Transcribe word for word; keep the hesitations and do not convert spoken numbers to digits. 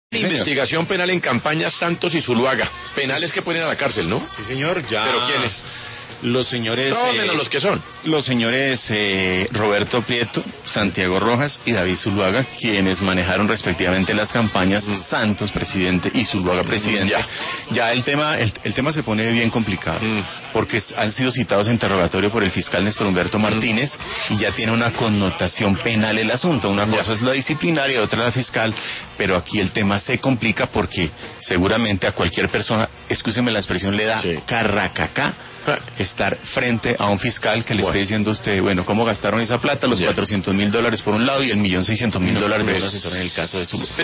Investigación penal en campañas Santos y Zuluaga. Penales que pueden ir a la cárcel, ¿no? Sí, señor, ya. ¿Pero quiénes? Los señores... Todos eh, menos los que son. Los señores eh, Roberto Prieto, Santiago Rojas y David Zuluaga, quienes manejaron respectivamente las campañas mm. Santos presidente y Zuluaga presidente. Ya, ya el tema el, el tema se pone bien complicado, mm. porque han sido citados a interrogatorio por el fiscal Néstor Humberto Martínez mm. y ya tiene una connotación penal el asunto. Una ya. cosa es la disciplinaria, otra la fiscal, pero aquí el tema se complica porque seguramente a cualquier persona, excúseme la expresión, le da sí. carracacá estar frente a un fiscal que le bueno. esté diciendo a usted, bueno, ¿cómo gastaron esa plata? Los yeah. cuatrocientos mil dólares por un lado y el millón seiscientos mil dólares de un asesor en el caso de su...